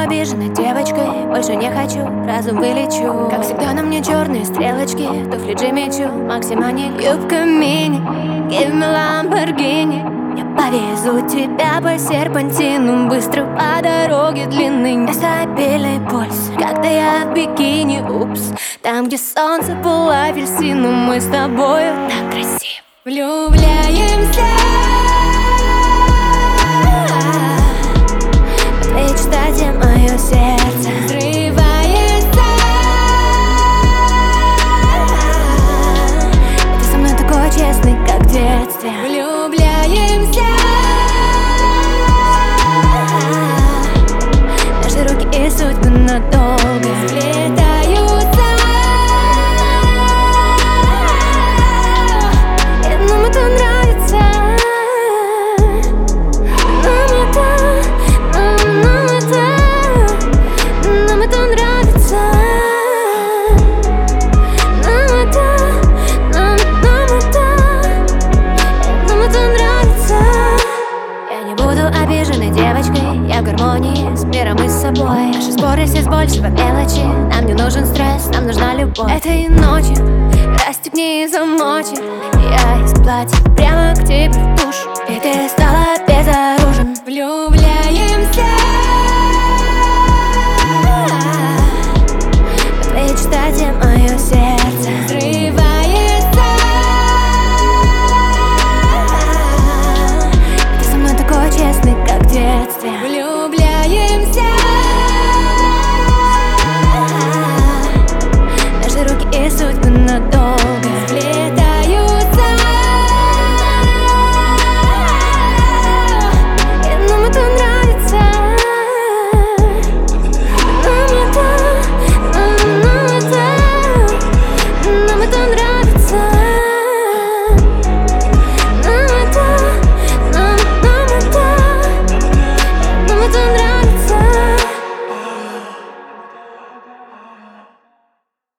обиженной девочкой, больше не хочу, разум вылечу. Как всегда на мне черные стрелочки, туфли Джимми Чу, Максимани, юбка мини, give me Lamborghini. Я повезу тебя по серпантину, быстро по дороге длинной. Нестабильный пульс, когда я в бикини, упс. Там, где солнце пылает апельсину, мы с тобою так красиво влюбляемся. В твоей чистоте мое сердце взрывается. Ты со мной такой честный, как в детстве. Влюбляемся. Наши руки и судьбы надолго сплетаются. И нам это нравится. Нам это нравится. Нам это нравится. Я не буду обиженной девочкой, я в гармонии с миром и с собой. Наши споры здесь больше по мелочи. Нам не нужен стресс, нам нужна любовь. Этой ночью расстегни замочек. Я из платья прямо к тебе в душ, и ты стала безоружен.